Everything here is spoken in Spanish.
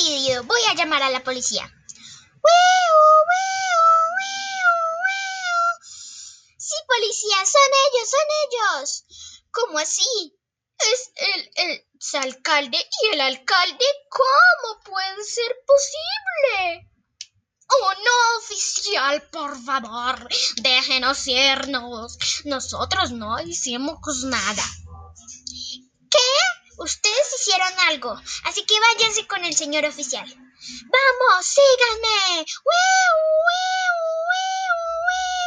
decidido. Voy a llamar a la policía. Sí, policía, son ellos. ¿Cómo así? Es el alcalde y el alcalde. ¿Cómo puede ser posible? Oh, no, oficial, por favor, déjenos irnos. Nosotros no hicimos nada. ¿Qué? Ustedes hicieron algo, así que váyanse con el señor oficial. ¡Vamos, síganme! ¡Wiu, wiu!